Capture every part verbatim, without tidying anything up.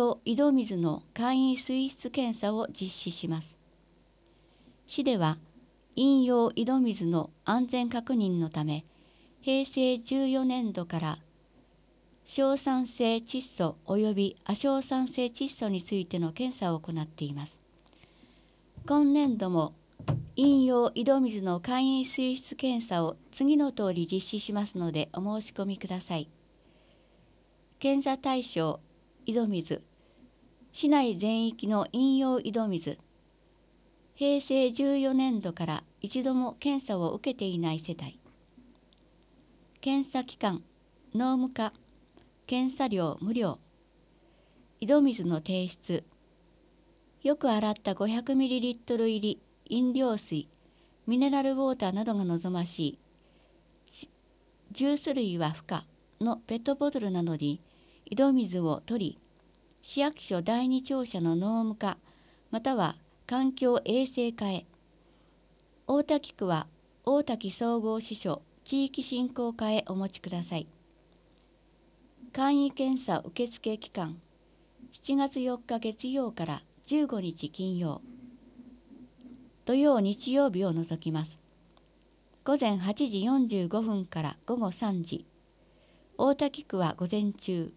用井戸水の簡易水質検査を実施します。市では、飲用井戸水の安全確認のため、へいせいじゅうよねんどから硝酸性窒素及び亜硝酸性窒素についての検査を行っています。今年度も飲用井戸水の簡易水質検査を次の通り実施しますのでお申し込みください。検査対象、井戸水、市内全域の飲用井戸水、へいせいじゅうよねんどから一度も検査を受けていない世帯。検査期間、農務課、検査料無料。井戸水の提出、よく洗った ごひゃくミリリットル 入り飲料水、ミネラルウォーターなどが望ましい、ジュース類は不可のペットボトルなどに井戸水を取り、市役所第二庁舎の農務課または環境衛生課へ、大田区は大滝総合支所地域振興課へお持ちください。簡易検査受付期間、しちがつよっか月曜からじゅうごにち金曜、土曜日曜日を除きます。午前はちじよんじゅうごふんから午後さんじ、大田区は午前中。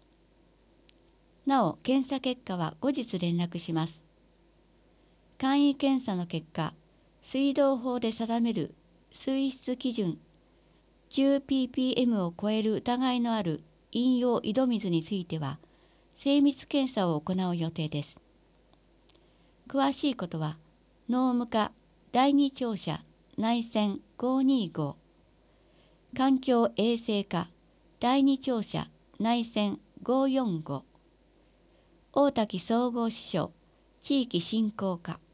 なお、検査結果は後日連絡します。簡易検査の結果、水道法で定める水質基準 じゅうピーピーエム を超える疑いのある飲用井戸水については、精密検査を行う予定です。詳しいことは、農務課第二庁舎内線ごーにーご、環境衛生課第二庁舎内線ごーよんご、大滝総合支所地域振興課